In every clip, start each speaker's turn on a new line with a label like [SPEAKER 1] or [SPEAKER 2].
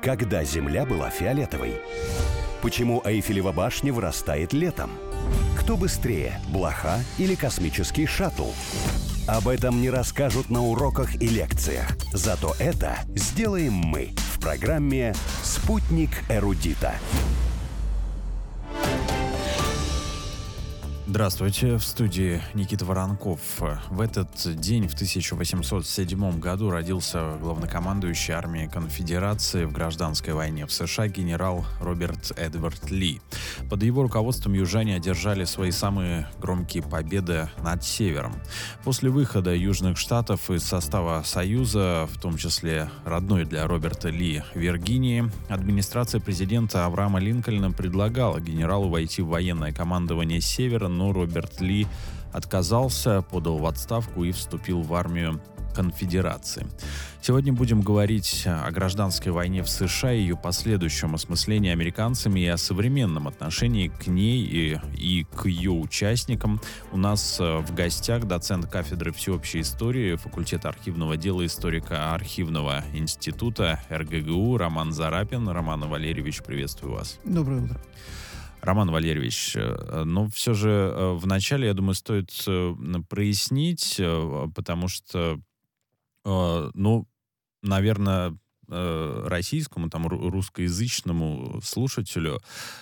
[SPEAKER 1] Когда Земля была фиолетовой? Почему Эйфелева башня вырастает летом? Кто быстрее, блоха или космический шаттл? Об этом не расскажут на уроках и лекциях. Зато это сделаем мы в программе «Спутник эрудита».
[SPEAKER 2] Здравствуйте, в студии Никита Воронков. В этот день, в 1807 году, родился главнокомандующий армией конфедерации в гражданской войне в США генерал Роберт Эдвард Ли. Под его руководством южане одержали свои самые громкие победы над Севером. После выхода Южных Штатов из состава Союза, в том числе родной для Роберта Ли Виргинии, администрация президента Авраама Линкольна предлагала генералу войти в военное командование Севера, но Роберт Ли отказался, подал в отставку и вступил в армию конфедерации. Сегодня будем говорить о гражданской войне в США, ее последующем осмыслении американцами и о современном отношении к ней и к ее участникам. У нас в гостях доцент кафедры всеобщей истории факультета архивного дела историка архивного института РГГУ Роман Зарапин. Роман Валерьевич, приветствую вас.
[SPEAKER 3] Доброе утро.
[SPEAKER 2] Роман Валерьевич, но все же вначале, я думаю, стоит прояснить, потому что, наверное, российскому, русскоязычному слушателю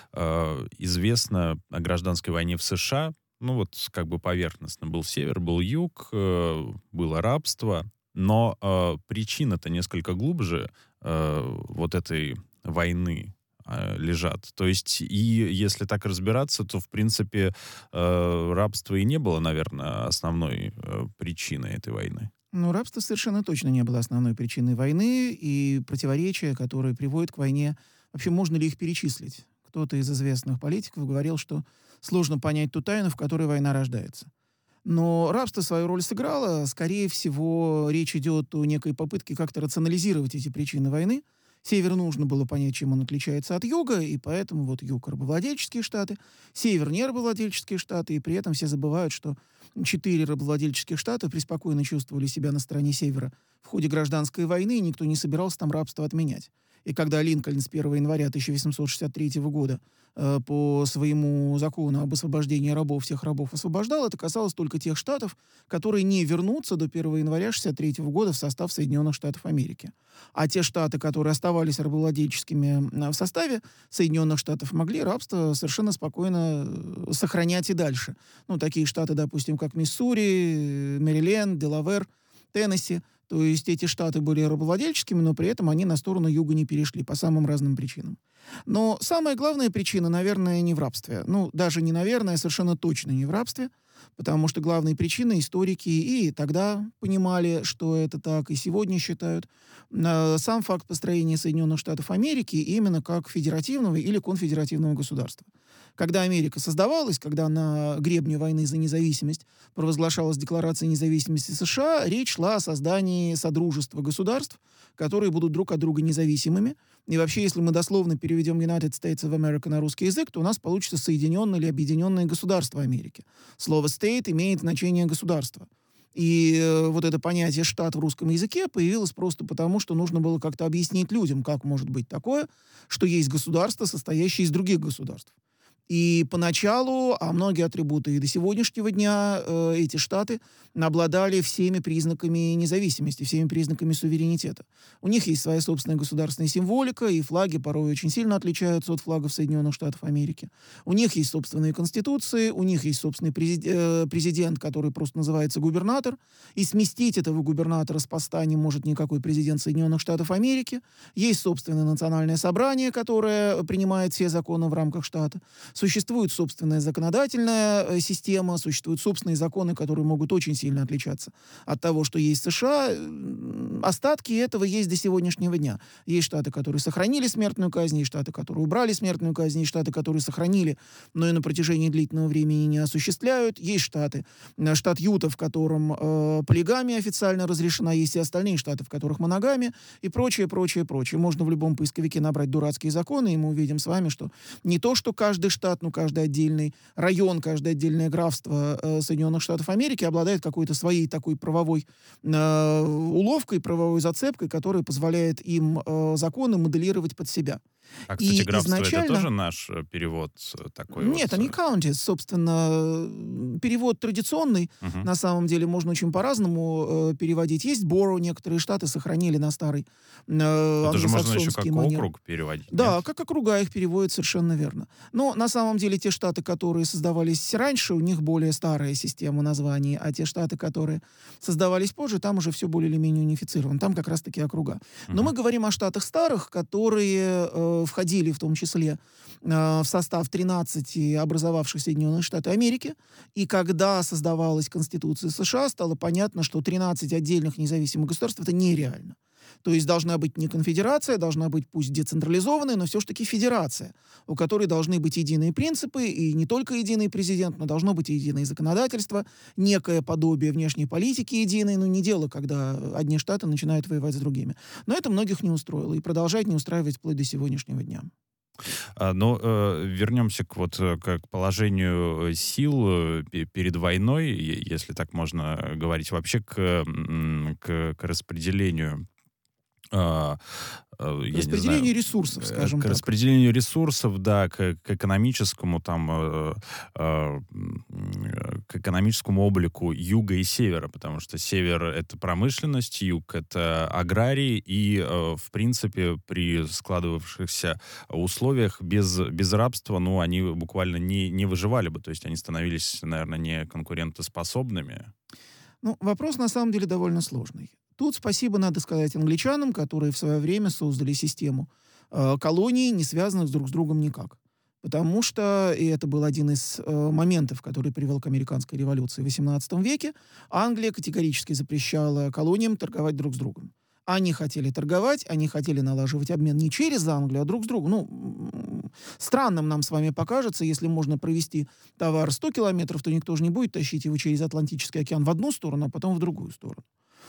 [SPEAKER 2] известно о гражданской войне в США, поверхностно. Был север, был юг, было рабство, но причина-то несколько глубже этой войны лежат. То есть, и если так разбираться, то, в принципе, рабство и не было, наверное, основной причиной этой войны.
[SPEAKER 3] Рабство совершенно точно не было основной причиной войны, и противоречия, которые приводят к войне, вообще можно ли их перечислить? Кто-то из известных политиков говорил, что сложно понять ту тайну, в которой война рождается. Но рабство свою роль сыграло. Скорее всего, речь идет о некой попытке как-то рационализировать эти причины войны. Север нужно было понять, чем он отличается от юга, и поэтому юг — рабовладельческие штаты, север — не рабовладельческие штаты, и при этом все забывают, что 4 рабовладельческих штата преспокойно чувствовали себя на стороне севера в ходе гражданской войны, и никто не собирался там рабство отменять. И когда Линкольн с 1 января 1863 года по своему закону об освобождении рабов всех рабов освобождал, это касалось только тех штатов, которые не вернутся до 1 января 1963 года в состав Соединенных Штатов Америки. А те штаты, которые оставались рабовладельческими в составе Соединенных Штатов, могли рабство совершенно спокойно сохранять и дальше. Такие штаты, допустим, как Миссури, Мэриленд, Делавэр, Теннесси. То есть эти штаты были рабовладельческими, но при этом они на сторону юга не перешли по самым разным причинам. Но самая главная причина, наверное, не в рабстве. Даже не наверное, совершенно точно не в рабстве, потому что главные причины историки и тогда понимали, что это так, и сегодня считают. Сам факт построения Соединенных Штатов Америки именно как федеративного или конфедеративного государства. Когда Америка создавалась, когда на гребне войны за независимость провозглашалась Декларация независимости США, речь шла о создании содружества государств, которые будут друг от друга независимыми. И вообще, если мы дословно переведем United States of America на русский язык, то у нас получится Соединенное или Объединенное государство Америки. Слово «state» имеет значение «государство». И это понятие «штат» в русском языке появилось просто потому, что нужно было как-то объяснить людям, как может быть такое, что есть государство, состоящее из других государств. И поначалу, а многие атрибуты и до сегодняшнего дня эти штаты обладали всеми признаками независимости, всеми признаками суверенитета. У них есть своя собственная государственная символика, и флаги порой очень сильно отличаются от флагов Соединенных Штатов Америки. У них есть собственные конституции, у них есть собственный президент, который просто называется губернатор, и сместить этого губернатора с поста не может никакой президент Соединенных Штатов Америки. Есть собственное национальное собрание, которое принимает все законы в рамках штата. Существует собственная законодательная система, существуют собственные законы, которые могут очень сильно отличаться от того, что есть в США. Остатки этого есть до сегодняшнего дня. Есть штаты, которые сохранили смертную казнь, есть штаты, которые убрали смертную казнь, есть штаты, которые сохранили, но и на протяжении длительного времени не осуществляют. Есть штаты, штат Юта, в котором полигамия официально разрешена, есть и остальные штаты, в которых моногамия, и прочее, прочее, прочее. Можно в любом поисковике набрать дурацкие законы, и мы увидим с вами, что не то, что каждый штат штат, каждый отдельный район, каждое отдельное графство Соединенных Штатов Америки обладает какой-то своей такой правовой уловкой, правовой зацепкой, которая позволяет им законы моделировать под себя.
[SPEAKER 2] А, кстати,
[SPEAKER 3] И
[SPEAKER 2] графство — это
[SPEAKER 3] изначально...
[SPEAKER 2] тоже наш перевод такой
[SPEAKER 3] Нет,
[SPEAKER 2] вот?
[SPEAKER 3] они counties, собственно. Перевод традиционный.
[SPEAKER 2] Мгм.
[SPEAKER 3] На самом деле можно очень по-разному переводить. Есть borough, некоторые штаты сохранили на старый
[SPEAKER 2] Это же можно еще как
[SPEAKER 3] англосаксонский манер.
[SPEAKER 2] округ переводить,
[SPEAKER 3] Да,
[SPEAKER 2] нет?
[SPEAKER 3] как округа их переводят, совершенно верно. Но на самом деле те штаты, которые создавались раньше, у них более старая система названий, а те штаты, которые создавались позже, там уже все более или менее унифицировано. Там как раз-таки округа. Но
[SPEAKER 2] Мгм.
[SPEAKER 3] мы говорим о штатах старых, которые входили в том числе в состав 13 образовавших Соединенные Штаты Америки. И когда создавалась Конституция США, стало понятно, что 13 отдельных независимых государств — это нереально. То есть должна быть не конфедерация, должна быть пусть децентрализованная, но все-таки федерация, у которой должны быть единые принципы, и не только единый президент, но должно быть и единое законодательство, некое подобие внешней политики единой, не дело, когда одни штаты начинают воевать с другими. Но это многих не устроило и продолжает не устраивать вплоть до сегодняшнего дня.
[SPEAKER 2] Вернемся к положению сил перед войной, если так можно говорить, вообще к распределению, я не знаю,
[SPEAKER 3] Распределение ресурсов, скажем
[SPEAKER 2] к
[SPEAKER 3] так.
[SPEAKER 2] распределению ресурсов, да, к экономическому к экономическому облику юга и севера, потому что север — это промышленность, юг — это аграрий, и, в принципе, при складывавшихся условиях без рабства, они буквально не выживали бы, то есть они становились, наверное, не конкурентоспособными.
[SPEAKER 3] Вопрос на самом деле довольно сложный. Тут спасибо надо сказать англичанам, которые в свое время создали систему колоний, не связанных друг с другом никак. Потому что, и это был один из моментов, который привел к американской революции в XVIII веке, Англия категорически запрещала колониям торговать друг с другом. Они хотели торговать, они хотели налаживать обмен не через Англию, а друг с другом. Странным нам с вами покажется, если можно провести товар 100 километров, то никто же не будет тащить его через Атлантический океан в одну сторону, а потом в другую сторону.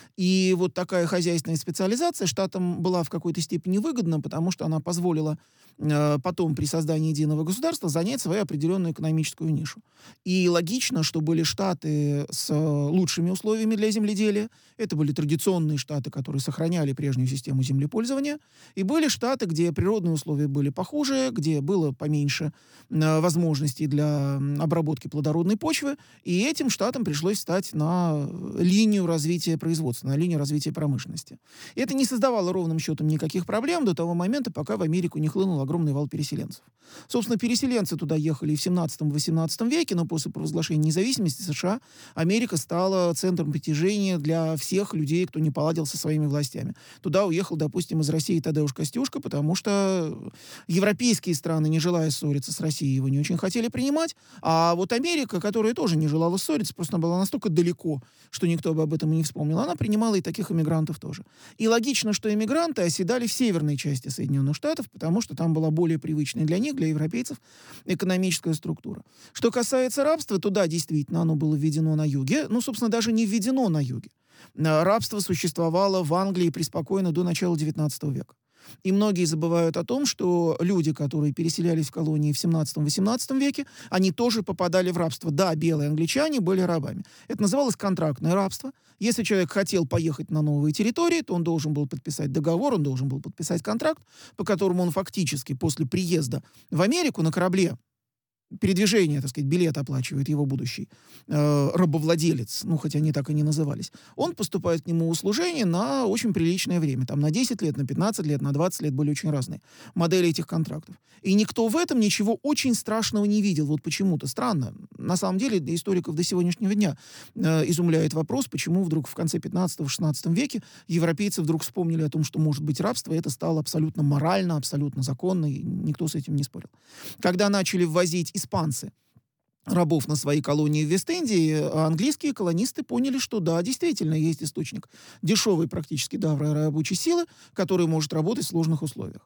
[SPEAKER 3] И вот такая хозяйственная специализация штатам была в какой-то степени выгодна, потому что она позволила потом при создании единого государства занять свою определенную экономическую нишу. И логично, что были штаты с лучшими условиями для земледелия. Это были традиционные штаты, которые сохраняли прежнюю систему землепользования. И были штаты, где природные условия были похуже, где было поменьше возможностей для обработки плодородной почвы. И этим штатам пришлось встать на линию развития производства, на линию развития промышленности. И это не создавало ровным счетом никаких проблем до того момента, пока в Америку не хлынул огромный вал переселенцев. Собственно, переселенцы туда ехали и в 17-18 веке, но после провозглашения независимости США Америка стала центром притяжения для всех людей, кто не поладил со своими властями. Туда уехал, допустим, из России Тадеуш Костюшка, потому что европейские страны, не желая ссориться с Россией, его не очень хотели принимать, а вот Америка, которая тоже не желала ссориться, просто была настолько далеко, что никто бы об этом и не вспомнил, она принимала и таких иммигрантов тоже. И логично, что иммигранты оседали в северной части Соединенных Штатов, потому что там была более привычная для них, для европейцев, экономическая структура. Что касается рабства, то да, действительно, оно было введено на юге. Собственно, даже не введено на юге. Рабство существовало в Англии преспокойно до начала XIX века. И многие забывают о том, что люди, которые переселялись в колонии в 17-18 веке, они тоже попадали в рабство. Да, белые англичане были рабами. Это называлось контрактное рабство. Если человек хотел поехать на новые территории, то он должен был подписать договор, он должен был подписать контракт, по которому он фактически после приезда в Америку на корабле, передвижение, так сказать, билет оплачивает его будущий рабовладелец, хоть они так и не назывались, он поступает к нему в услужение на очень приличное время. Там на 10 лет, на 15 лет, на 20 лет были очень разные модели этих контрактов. И никто в этом ничего очень страшного не видел. Вот почему-то. Странно. На самом деле, историков до сегодняшнего дня изумляет вопрос, почему вдруг в конце 15-16 веке европейцы вдруг вспомнили о том, что может быть рабство, и это стало абсолютно морально, абсолютно законно, и никто с этим не спорил. Когда начали ввозить испанцы рабов на свои колонии в Вест-Индии, английские колонисты поняли, что да, действительно, есть источник дешевой практически рабочей силы, который может работать в сложных условиях.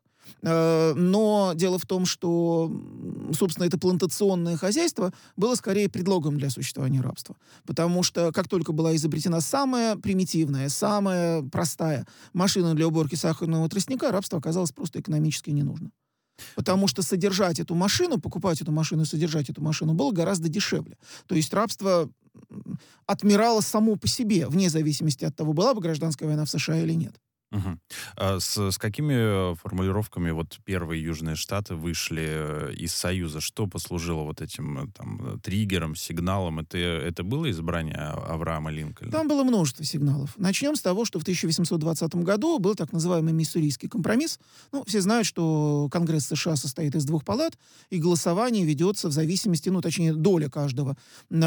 [SPEAKER 3] Но дело в том, что, собственно, это плантационное хозяйство было скорее предлогом для существования рабства. Потому что как только была изобретена самая примитивная, самая простая машина для уборки сахарного тростника, рабство оказалось просто экономически не нужно. Потому что содержать эту машину, покупать эту машину и содержать эту машину было гораздо дешевле. То есть рабство отмирало само по себе, вне зависимости от того, была бы гражданская война в США или нет.
[SPEAKER 2] Мгм. С какими формулировками вот первые Южные Штаты вышли из Союза? Что послужило вот этим триггером, сигналом? Это было избрание Авраама Линкольна?
[SPEAKER 3] Там было множество сигналов. Начнем с того, что в 1820 году был так называемый Миссурийский компромисс. Ну, все знают, что Конгресс США состоит из двух палат, и голосование ведется в зависимости, ну, точнее, доля каждого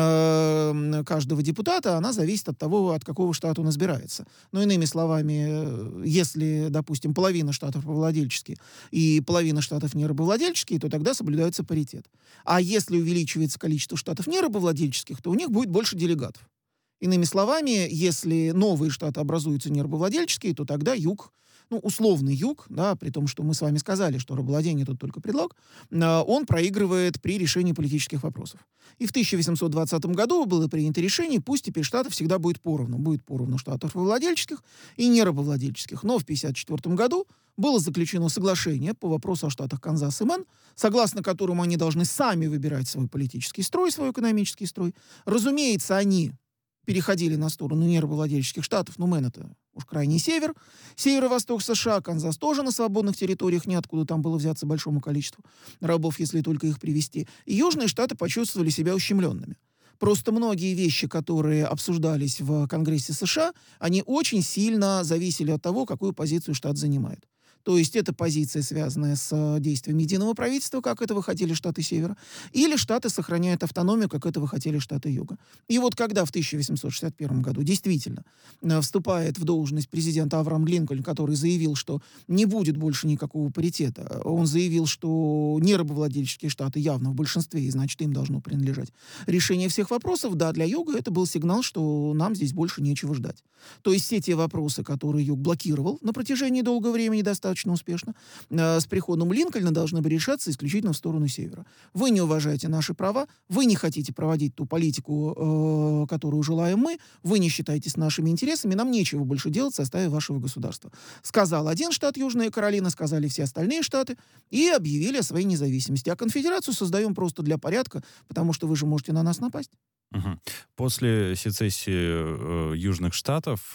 [SPEAKER 3] депутата, она зависит от того, от какого штата он избирается. Но, иными словами, если, допустим, половина штатов рабовладельческие и половина штатов нерабовладельческие, то тогда соблюдается паритет. А если увеличивается количество штатов нерабовладельческих, то у них будет больше делегатов. Иными словами, если новые штаты образуются нерабовладельческие, то тогда юг, ну, условный юг, да, при том, что мы с вами сказали, что рабовладение тут только предлог, он проигрывает при решении политических вопросов. И в 1820 году было принято решение, пусть теперь штатов всегда будет поровну. Будет поровну штатов рабовладельческих и нерабовладельческих. Но в 1954 году было заключено соглашение по вопросу о штатах Канзас и Мэн, согласно которому они должны сами выбирать свой политический строй, свой экономический строй. Разумеется, они переходили на сторону нерабовладельческих штатов, но Мэн — это уж крайний север, северо-восток США, Канзас тоже на свободных территориях, неоткуда там было взяться большому количеству рабов, если только их привезти. И южные штаты почувствовали себя ущемленными. Просто многие вещи, которые обсуждались в Конгрессе США, они очень сильно зависели от того, какую позицию штат занимает. То есть это позиция, связанная с действием единого правительства, как этого хотели штаты Севера, или штаты сохраняют автономию, как этого хотели штаты Юга. И вот когда в 1861 году действительно вступает в должность президента Авраам Линкольн, который заявил, что не будет больше никакого паритета, он заявил, что нерабовладельческие штаты явно в большинстве, и значит им должно принадлежать решение всех вопросов, да, для Юга это был сигнал, что нам здесь больше нечего ждать. То есть все те вопросы, которые Юг блокировал на протяжении долгого времени достаточно успешно, с приходом Линкольна должны были решаться исключительно в сторону Севера. Вы не уважаете наши права, вы не хотите проводить ту политику, которую желаем мы, вы не считаетесь нашими интересами, нам нечего больше делать в составе вашего государства. Сказал один штат Южная Каролина, сказали все остальные штаты и объявили о своей независимости. А конфедерацию создаем просто для порядка, потому что вы же можете на нас напасть.
[SPEAKER 2] Мгм. После сецессии Южных Штатов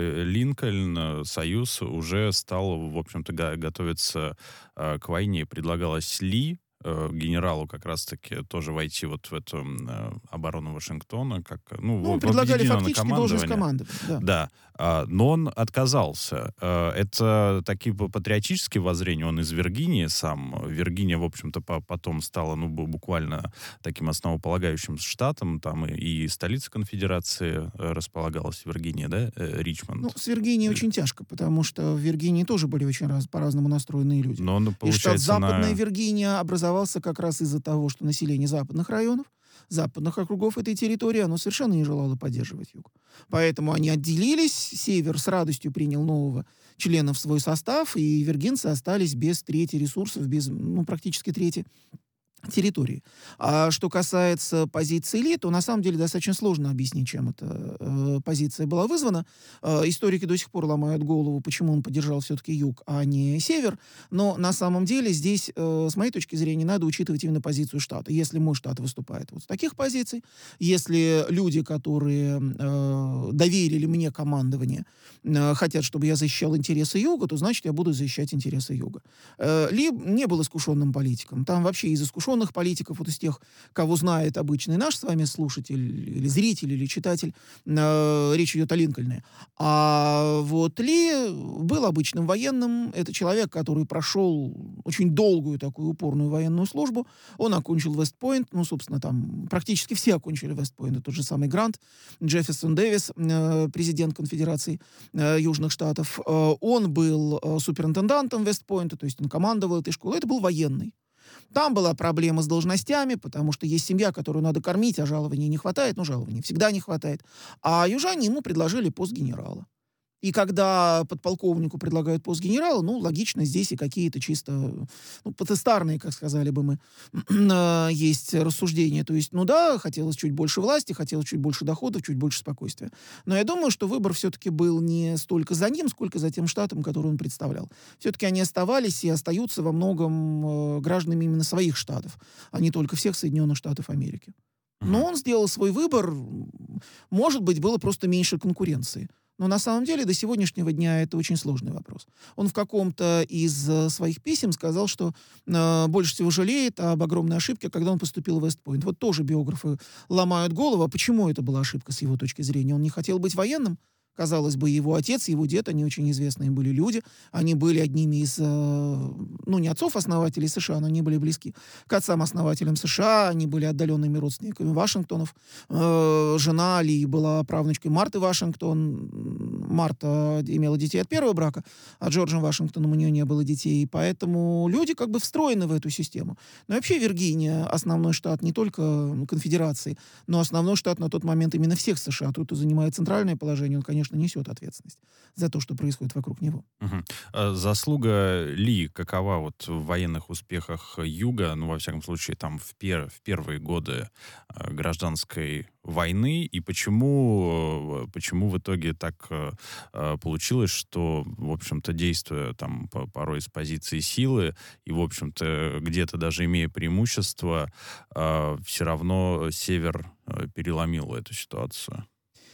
[SPEAKER 2] Линкольн, Союз, уже стал, в общем-то, готовиться к войне. Предлагалось Ли, генералу, как раз-таки тоже войти вот в эту оборону Вашингтона, как,
[SPEAKER 3] Ну,
[SPEAKER 2] в
[SPEAKER 3] предлагали
[SPEAKER 2] объединенное
[SPEAKER 3] фактически должность
[SPEAKER 2] командование.
[SPEAKER 3] командования. Да.
[SPEAKER 2] Да, но он отказался. Это такие патриотические воззрения. Он из Виргинии сам. Виргиния, в общем-то, потом стала, буквально таким основополагающим штатом. Там и столица конфедерации располагалась в Виргинии, да, Ричмонд.
[SPEAKER 3] Ну, с Виргинией очень тяжко, потому что в Виргинии тоже были очень по-разному настроенные люди.
[SPEAKER 2] Но он,
[SPEAKER 3] И штат
[SPEAKER 2] получается,
[SPEAKER 3] Западная Виргиния образовался как раз из-за того, что население западных районов, западных округов этой территории, оно совершенно не желало поддерживать юг. Поэтому они отделились, север с радостью принял нового члена в свой состав, и виргинцы остались без трети ресурсов, без, практически трети территории. А что касается позиции Ли, то на самом деле достаточно сложно объяснить, чем эта позиция была вызвана. Историки до сих пор ломают голову, почему он поддержал все-таки юг, а не север. Но на самом деле здесь, с моей точки зрения, надо учитывать именно позицию штата. Если мой штат выступает вот с таких позиций, если люди, которые доверили мне командование, хотят, чтобы я защищал интересы юга, то значит, я буду защищать интересы юга. Ли не был искушенным политиком. Там вообще из искушенных политиков, вот из тех, кого знает обычный наш с вами слушатель, или зритель, или читатель, речь идет о Линкольне. А вот Ли был обычным военным. Это человек, который прошел очень долгую такую упорную военную службу. Он окончил Вест-Пойнт. Собственно, там практически все окончили Вест-Пойнт. Тот же самый Грант, Джефферсон Дэвис, президент Конфедерации Южных Штатов. Он был суперинтендантом Вест-Пойнта, то есть он командовал этой школой. Это был военный. Там была проблема с должностями, потому что есть семья, которую надо кормить, а жалований не хватает. Жалований всегда не хватает. А южане ему предложили пост генерала. И когда подполковнику предлагают пост генерала, ну, логично, здесь и какие-то чисто, ну, потестарные, как сказали бы мы, есть рассуждения. То есть, ну да, хотелось чуть больше власти, хотелось чуть больше доходов, чуть больше спокойствия. Но я думаю, что выбор все-таки был не столько за ним, сколько за тем штатом, который он представлял. Все-таки они оставались и остаются во многом гражданами именно своих штатов, а не только всех Соединенных Штатов Америки. Но он сделал свой выбор. Может быть, было просто меньше конкуренции. Но на самом деле до сегодняшнего дня это очень сложный вопрос. Он в каком-то из своих писем сказал, что больше всего жалеет об огромной ошибке, когда он поступил в Вест-Пойнт. Вот тоже биографы ломают голову, а почему это была ошибка с его точки зрения. Он не хотел быть военным? Казалось бы, его отец, его дед, они очень известные были люди. Они были одними из, ну, не отцов-основателей США, но они были близки к отцам-основателям США. Они были отдаленными родственниками Вашингтонов. Жена Ли была правнучкой Марты Вашингтон. Марта имела детей от первого брака, а Джорджем Вашингтоном у нее не было детей. Поэтому люди как бы встроены в эту систему. Но вообще Виргиния, основной штат не только конфедерации, но основной штат на тот момент именно всех США. Тот, кто занимает центральное положение, он, конечно, несет ответственность за то, что происходит вокруг него.
[SPEAKER 2] Заслуга Ли какова вот в военных успехах Юга, ну, во всяком случае, там в первые годы гражданской войны, и почему в итоге так получилось, что, в общем-то, действуя там порой с позиции силы и, в общем-то, где-то даже имея преимущество, все равно Север переломил эту ситуацию?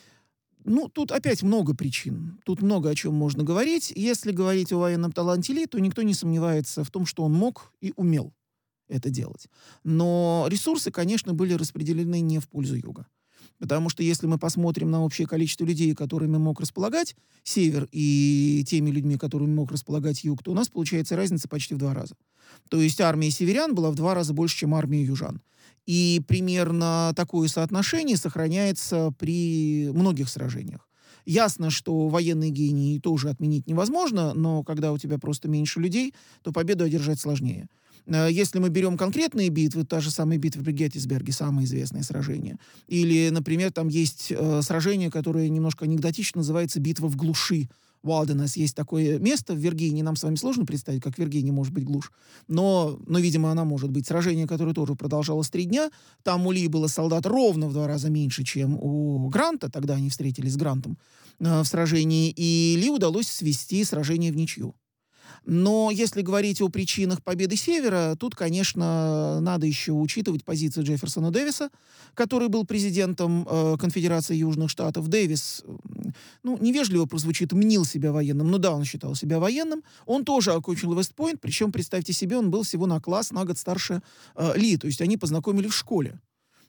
[SPEAKER 3] Ну, тут опять много причин. Тут много о чем можно говорить. Если говорить о военном таланте Ли, то никто не сомневается в том, что он мог и умел это делать. Но ресурсы, конечно, были распределены не в пользу Юга. Потому что если мы посмотрим на общее количество людей, которыми мог располагать Север, и теми людьми, которыми мог располагать Юг, то у нас получается разница почти в 2 раза. То есть армия северян была в 2 раза больше, чем армия южан. И примерно такое соотношение сохраняется при многих сражениях. Ясно, что военный гений тоже отменить невозможно, но когда у тебя просто меньше людей, то победу одержать сложнее. Если мы берем конкретные битвы, та же самая битва при Геттисберге, самое известное сражение. Или, например, там есть сражение, которое немножко анекдотично называется «Битва в глуши». Уалденес, есть такое место в Виргинии. Нам с вами сложно представить, как в Виргинии может быть глушь. Но, видимо, она может быть. Сражение, которое тоже продолжалось 3 дня. Там у Ли было солдат ровно в 2 раза меньше, чем у Гранта. Тогда они встретились с Грантом в сражении. И Ли удалось свести сражение в ничью. Но если говорить о причинах победы Севера, тут, конечно, надо еще учитывать позицию Джефферсона Дэвиса, который был президентом Конфедерации Южных Штатов. Дэвис, ну, невежливо прозвучит, мнил себя военным. Ну да, он считал себя военным. Он тоже окончил Вест-Пойнт, причем, представьте себе, он был всего на класс, на год старше Ли. То есть они познакомились в школе.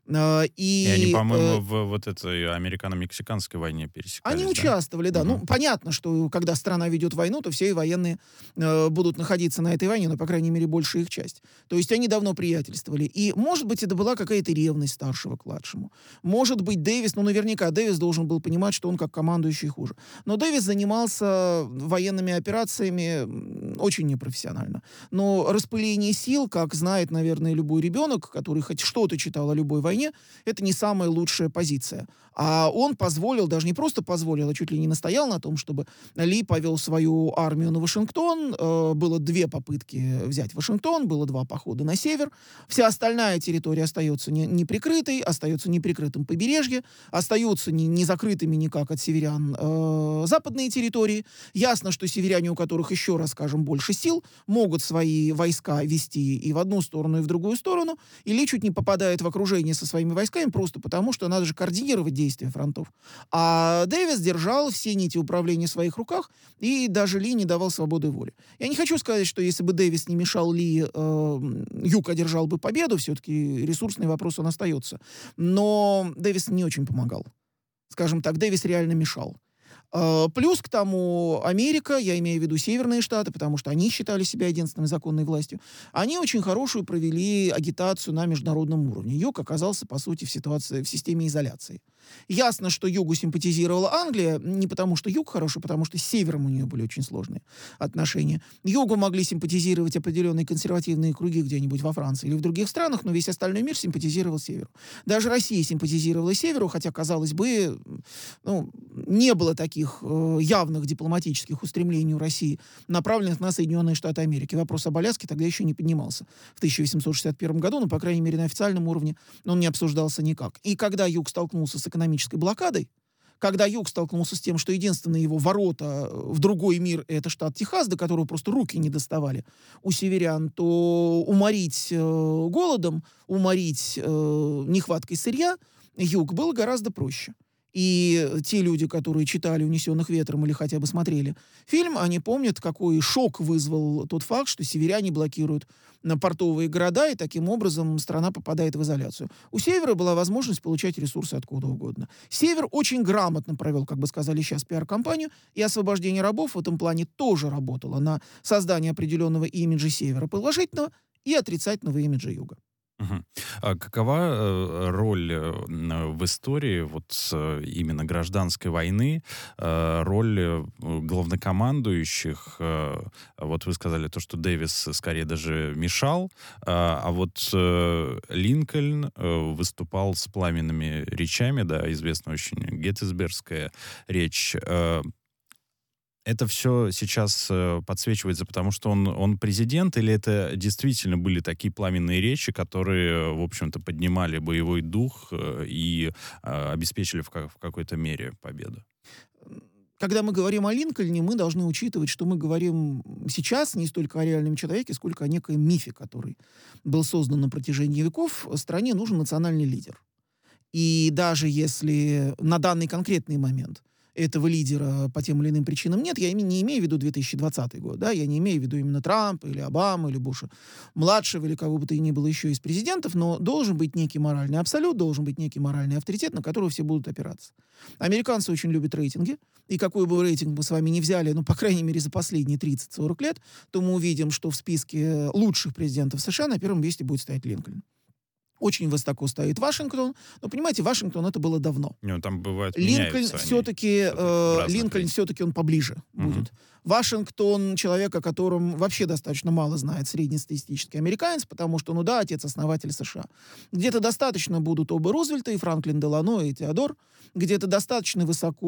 [SPEAKER 2] И они, по-моему, в вот этой американо-мексиканской войне пересекались.
[SPEAKER 3] Они участвовали, да.
[SPEAKER 2] Угу.
[SPEAKER 3] Ну, понятно, что когда страна ведет войну, то все военные будут находиться на этой войне, но, по крайней мере, большая их часть. То есть они давно приятельствовали. И, может быть, это была какая-то ревность старшего к младшему. Может быть, Дэвис, ну, наверняка Дэвис должен был понимать, что он как командующий хуже. Но Дэвис занимался военными операциями очень непрофессионально. Но распыление сил, как знает, наверное, любой ребенок, который хоть что-то читал о любой войне, это не самая лучшая позиция. А он позволил, даже не просто позволил, а чуть ли не настоял на том, чтобы Ли повел свою армию на Вашингтон. Было 2 попытки взять Вашингтон, было 2 похода на север. Вся остальная территория остается неприкрытой, остается неприкрытым побережье, остаются не закрытыми никак от северян западные территории. Ясно, что северяне, у которых, еще раз скажем, больше сил, могут свои войска вести и в одну сторону, и в другую сторону. И Ли чуть не попадает в окружение со своими войсками просто потому, что надо же координировать действия фронтов. А Дэвис держал все нити управления в своих руках, и даже Ли не давал свободы воли. Я не хочу сказать, что если бы Дэвис не мешал Ли, Юг одержал бы победу, все-таки ресурсный вопрос он остается. Но Дэвис не очень помогал. Скажем так, Дэвис реально мешал. Плюс к тому Америка, я имею в виду Северные Штаты, потому что они считали себя единственной законной властью, они очень хорошую провели агитацию на международном уровне. Юг оказался, по сути, в системе изоляции. Ясно, что югу симпатизировала Англия, не потому что юг хороший, потому что с севером у нее были очень сложные отношения. Югу могли симпатизировать определенные консервативные круги где-нибудь во Франции или в других странах, но весь остальной мир симпатизировал северу. Даже Россия симпатизировала северу, хотя, казалось бы, не было таких явных дипломатических устремлений у России, направленных на Соединенные Штаты Америки. Вопрос об Аляске тогда еще не поднимался в 1861 году, но, по крайней мере, на официальном уровне он не обсуждался никак. И когда Юг столкнулся с экономической блокадой, когда Юг столкнулся с тем, что единственные его ворота в другой мир — это штат Техас, до которого просто руки не доставали у северян, то уморить голодом, уморить нехваткой сырья Юг было гораздо проще. И те люди, которые читали «Унесенных ветром» или хотя бы смотрели фильм, они помнят, какой шок вызвал тот факт, что северяне блокируют портовые города, и таким образом страна попадает в изоляцию. У Севера была возможность получать ресурсы откуда угодно. Север очень грамотно провел, как бы сказали сейчас, пиар-кампанию, и освобождение рабов в этом плане тоже работало на создание определенного имиджа Севера, положительного и отрицательного имиджа Юга.
[SPEAKER 2] Мгм. А какова роль в истории именно гражданской войны, роль главнокомандующих? Вот вы сказали то, что Дэвис скорее даже мешал, Линкольн выступал с пламенными речами, да, известная очень Геттисбергская речь. Это все сейчас подсвечивается, потому что он президент, или это действительно были такие пламенные речи, которые, в общем-то, поднимали боевой дух и обеспечили в какой-то мере победу?
[SPEAKER 3] Когда мы говорим о Линкольне, мы должны учитывать, что мы говорим сейчас не столько о реальном человеке, сколько о некоем мифе, который был создан на протяжении веков. Стране нужен национальный лидер. И даже если на данный конкретный момент этого лидера по тем или иным причинам нет, я не имею в виду 2020 год, да, я не имею в виду именно Трампа или Обаму или Буша-младшего или кого бы то ни было еще из президентов, но должен быть некий моральный абсолют, должен быть некий моральный авторитет, на которого все будут опираться. Американцы очень любят рейтинги, и какой бы рейтинг мы с вами не взяли, по крайней мере, за последние 30-40 лет, то мы увидим, что в списке лучших президентов США на первом месте будет стоять Линкольн. Очень высоко стоит Вашингтон. Но, понимаете, Вашингтон это было давно.
[SPEAKER 2] Там бывает
[SPEAKER 3] Линкольн все-таки он поближе будет. Вашингтон — человек, о котором вообще достаточно мало знает среднестатистический американец, потому что, отец-основатель США. Где-то достаточно будут оба Рузвельта, и Франклин Делано, и Теодор. Где-то достаточно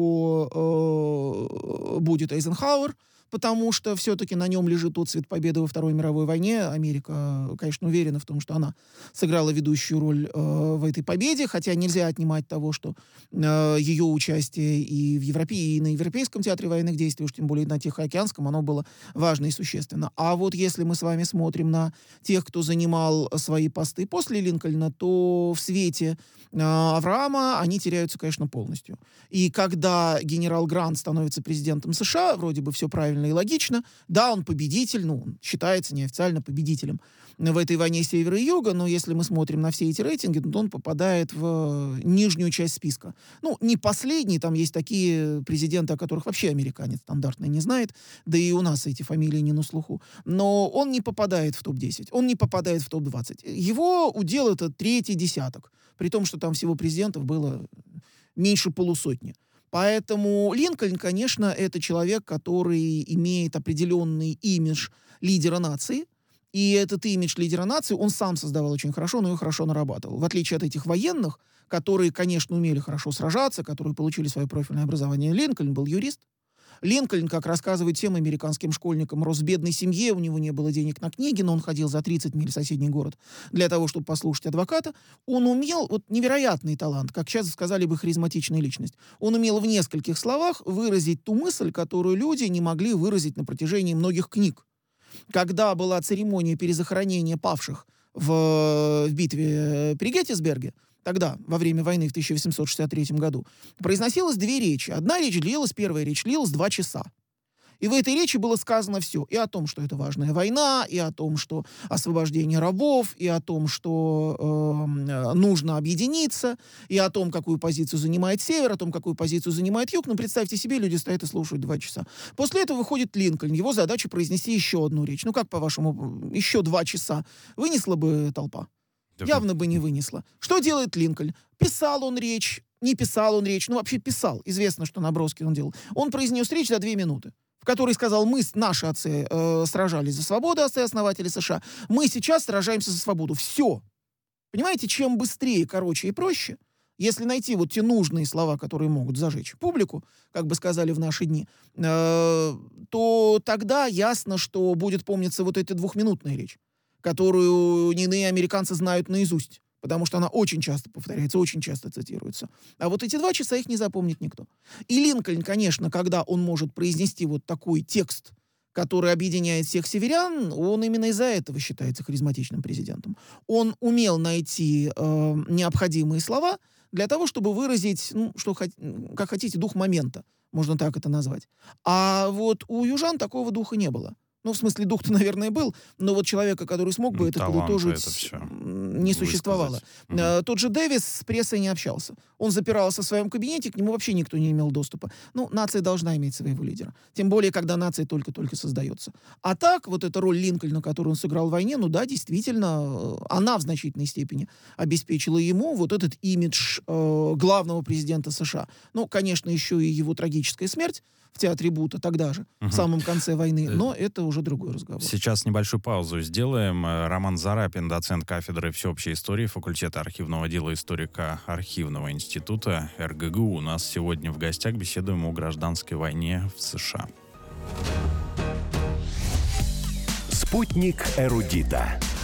[SPEAKER 3] высоко будет Эйзенхауэр, потому что все-таки на нем лежит отцвет победы во Второй мировой войне. Америка, конечно, уверена в том, что она сыграла ведущую роль в этой победе, хотя нельзя отнимать того, что ее участие и в Европе, и на Европейском театре военных действий, уж тем более на Тихоокеанском, оно было важно и существенно. А вот если мы с вами смотрим на тех, кто занимал свои посты после Линкольна, то в свете Авраама они теряются, конечно, полностью. И когда генерал Грант становится президентом США, вроде бы все правильно и логично, да, он победитель, он считается неофициально победителем в этой войне севера и юга, но если мы смотрим на все эти рейтинги, то он попадает в нижнюю часть списка. Не последний, там есть такие президенты, о которых вообще американец стандартный не знает, да и у нас эти фамилии не на слуху. Но он не попадает в топ-10, он не попадает в топ-20. Его удел — это третий десяток, при том, что там всего президентов было меньше полусотни. Поэтому Линкольн, конечно, это человек, который имеет определенный имидж лидера нации, и этот имидж лидера нации он сам создавал очень хорошо, но и хорошо нарабатывал. В отличие от этих военных, которые, конечно, умели хорошо сражаться, которые получили свое профильное образование, Линкольн был юрист. Линкольн, как рассказывает всем американским школьникам, рос в бедной семье, у него не было денег на книги, но он ходил за 30 миль в соседний город для того, чтобы послушать адвоката. Он умел, невероятный талант, как сейчас сказали бы, харизматичная личность. Он умел в нескольких словах выразить ту мысль, которую люди не могли выразить на протяжении многих книг. Когда была церемония перезахоронения павших в битве при Геттисберге, тогда, во время войны в 1863 году, произносилось две речи. Первая речь длилась 2 часа. И в этой речи было сказано все. И о том, что это важная война, и о том, что освобождение рабов, и о том, что нужно объединиться, и о том, какую позицию занимает Север, о том, какую позицию занимает Юг. Представьте себе, люди стоят и слушают 2 часа. После этого выходит Линкольн. Его задача произнести еще одну речь. Как, по-вашему, еще 2 часа вынесла бы толпа? Явно бы не вынесла. Что делает Линкольн? Писал он речь, не писал он речь, ну вообще писал, известно, что наброски он делал. Он произнес речь за 2 минуты, в которой сказал: мы, наши отцы, сражались за свободу, отцы-основатели США, мы сейчас сражаемся за свободу. Все. Понимаете, чем быстрее, короче и проще, если найти вот те нужные слова, которые могут зажечь публику, как бы сказали в наши дни, то тогда ясно, что будет помниться вот эта 2-минутная речь, которую иные американцы знают наизусть, потому что она очень часто повторяется, очень часто цитируется. А вот эти 2 часа их не запомнит никто. И Линкольн, конечно, когда он может произнести вот такой текст, который объединяет всех северян, он именно из-за этого считается харизматичным президентом. Он умел найти необходимые слова для того, чтобы выразить, ну, как хотите, дух момента, можно так это назвать. А вот у южан такого духа не было. Ну, в смысле, дух-то, наверное, был, но вот человека, который смог бы это подытожить, не существовало. Тот же Дэвис с прессой не общался. Он запирался в своем кабинете, к нему вообще никто не имел доступа. Ну, нация должна иметь своего лидера. Тем более, когда нация только-только создается. А так, вот эта роль Линкольна, которую он сыграл в войне, ну да, действительно, она в значительной степени обеспечила ему вот этот имидж главного президента США. Ну, конечно, еще и его трагическая смерть в театре Бута тогда же, в самом конце войны, но это уже другой разговор.
[SPEAKER 2] Сейчас небольшую паузу сделаем. Роман Зарапин, доцент кафедры всеобщей истории факультета архивного дела историка Архивного института РГГУ. У нас сегодня в гостях, беседуем о гражданской войне в США.
[SPEAKER 1] Спутник эрудита.